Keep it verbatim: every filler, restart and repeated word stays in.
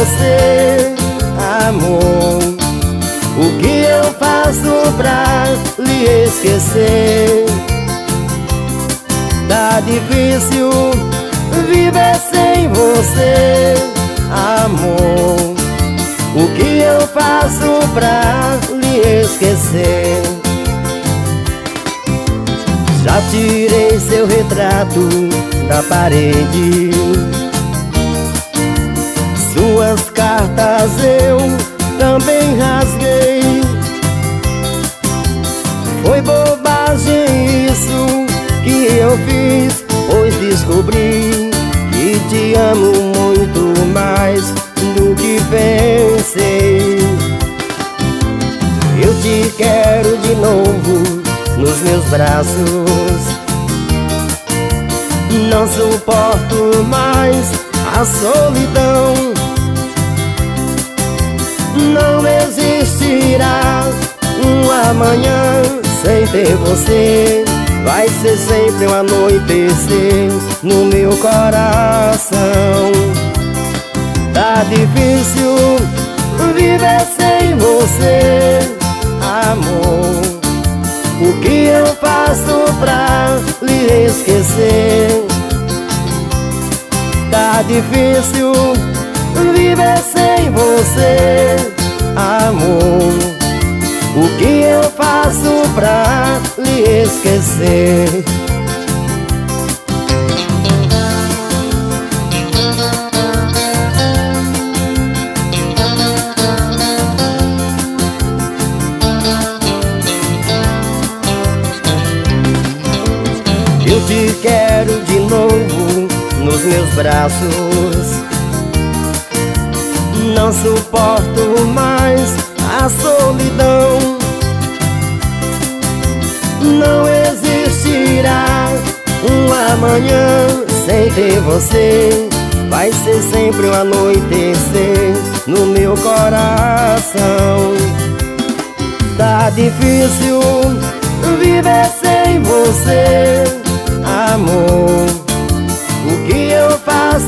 você, amor. O que eu faço pra lhe esquecer? Tá difícil viver sem você, amor. O que eu faço pra lhe esquecer? Já tirei seu retrato da parede, suas cartas eu também rasguei. Foi bobagem isso que eu fiz, pois descobri que te amo muito mais do que pensei. Eu te quero de novo nos meus braços. Não suporto mais a solidão. Não existirá um amanhã sem ter você. Vai ser sempre um anoitecer no meu coração. Tá difícil viver sem você, amor. O que eu faço pra lhe esquecer? Tá difícil viver sem você, amor. O que eu faço pra lhe esquecer? Eu te quero de novo nos meus braços. Não suporto mais a solidão. Não existirá um amanhã sem ter você. Vai ser sempre um anoitecer no meu coração. Tá difícil viver sem você, amor. O que eu faço